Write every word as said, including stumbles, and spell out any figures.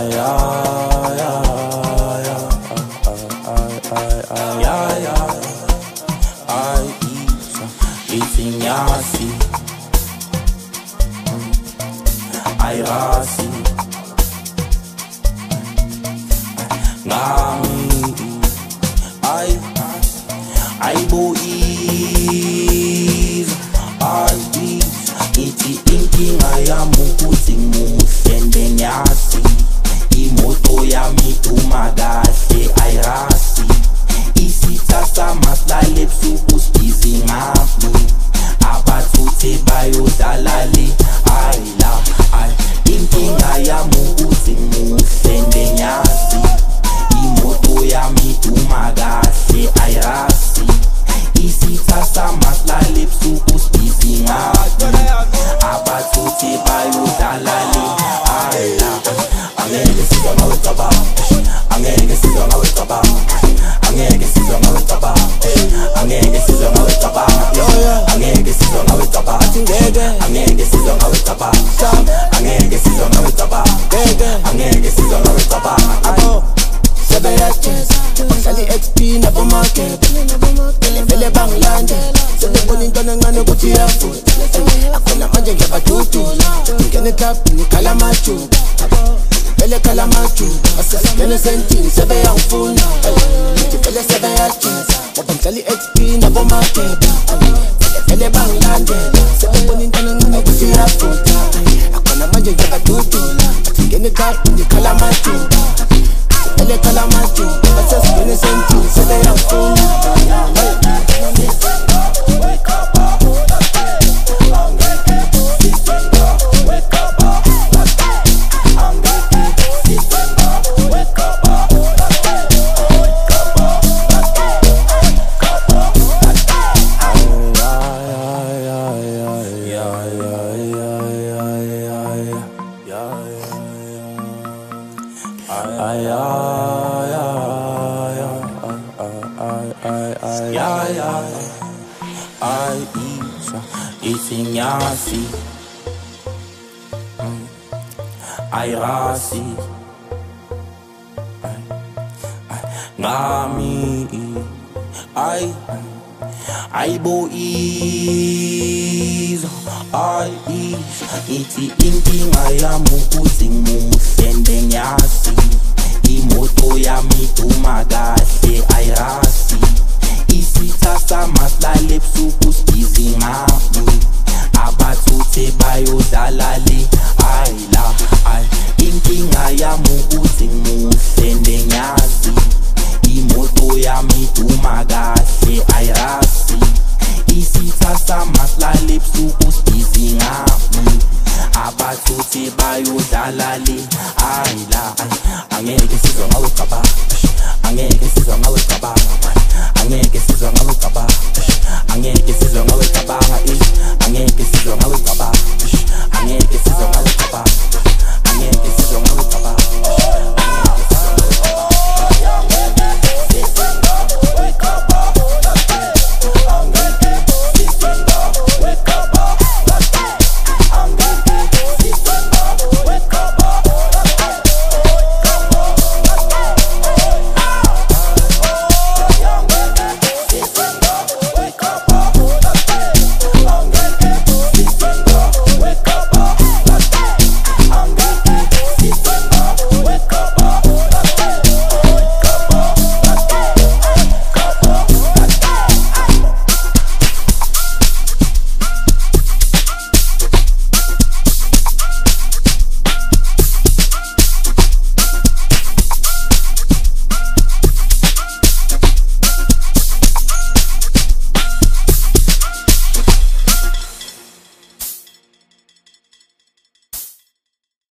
Nyasi ay rasi ngami ay ay boys ay bees iti inkinga yami ukuthi muhlende nyasi imoto yami tumagahle ay rasi isitha samahlale ebusuku sibizi ngami abathuthi bayodalali ay la ay inkinga yami ukuthi muhlende nyasi imoto yami tumagahle ay rasi isitha samahlale ebusuku sibizi ngami abathuthi bayodalali ay la angeke sizwe ngawe cabanga angeke sizwe ngawe cabanga angeke sizwe ngawe cabanga angeke sizwe ngawe cabanga angeke sizwe ngawe cabanga angeke sizwe ngawe cabanga angeke sizwe ngawe cabanga angeke sizwe ngawe cabanga sebe yacheza bahlali X P nabo market vele bangilande sebebona intwana encane ukuthi iyafutha akhona manje ngiyabadudula ngene club nikhala amajuba vele khala amajuba asesingene sentini sebe yangifuna ngithi vele sebe yacheza bahlali X P nabo market vele bangilandela sebebona intwana encane ukuthi iyafutha akhona manje ngiyabadudula ngene club nikhala amajuba ele kalamatu asesingene sentini sebe yangifuna wake up ay ay ay ay isa isinyasi ay rasi ngami ay ay boys ay is iti inkinga yami ukuthi muhlende nyasi imoto yami tumagahle ay rasi isitha samahlale ebusuku sibizi ngami abathuthi bayodalali ay la ay inkinga yami ukuthi muhlende nyasi imoto yami tumagahle ay rasi isitha samahlale ebusuku sibizi ngami abathuthi bayodalali ay la ay angeke sizwe ngawe cabanga angeke sizwe ngawe cabanga angeke sizwe ngawe cabanga angeke sizwe ngawe cabanga angeke sizwe ngawe cabanga angeke sizwe ngawe cabanga angeke